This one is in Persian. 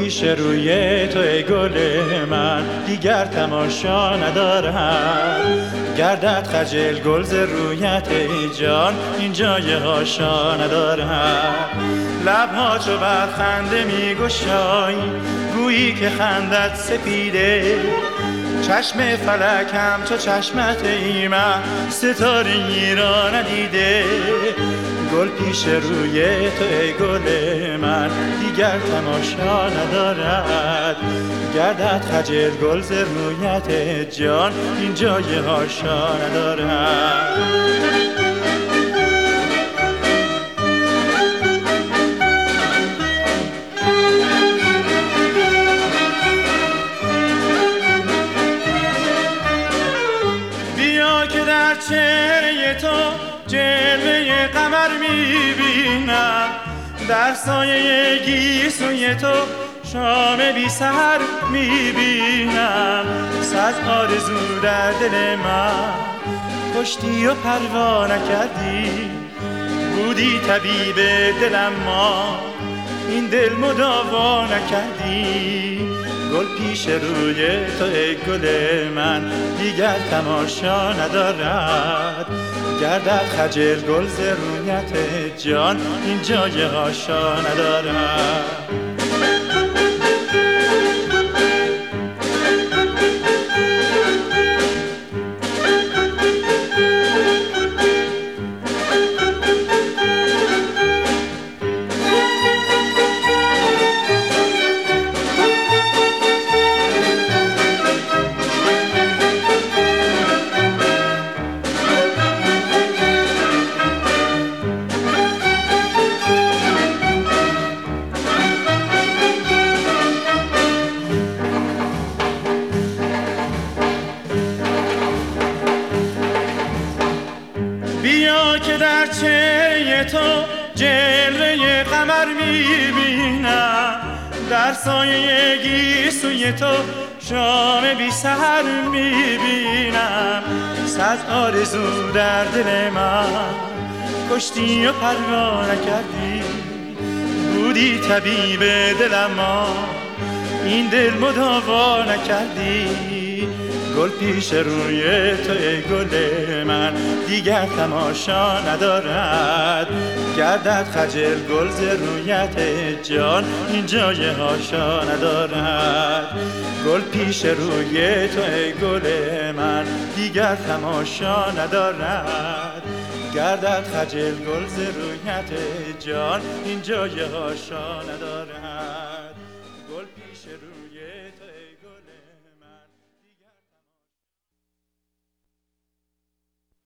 پیش روی تو ای گل من دیگر تماشا ندارم. گردد خجل گل ز رویت ای جان این جای هاشا ندارم. لبها چو بر خنده می گشایی گویی که خندت سپیده. چشم فلکم چو چشمت ای من ستاره‌ای را ندیده. گل پیش روی تو ای گل من دیگر تماشا ندارد. گردد خجل گل ز رویت جان این جای هاشا ندارد. در چهره تو جلوه قمر میبینم. در سایه گیسوی تو شام بی سحر میبینم. صد آرزو در دل من کشتی و پروا نکردی. بودی طبیب دلم ما این دل مداوا نکردی. گل پیش روی تو ای گل من دیگر تماشا ندارد. گردد خجل گل ز رویت جان این جای هاشا ندارد. بیا که در چهره تو جلوه قمر میبینم. در سایه گیسوی تو شام بی سحر میبینم. صد آرزو در دل من کشتی و پروا نکردی. بودی طبیب دلم ما این دل مداوا نکردی. گل پیش روی تو ای گل من دیگر تماشا ندارد. گردد خجل گل ز رویت جان این جای هاشا ندارد. گل پیش روی تو ای گل من دیگر تماشا ندارد. گردد خجل گل ز رویت جان این جای هاشا ندارد. گل پیش روی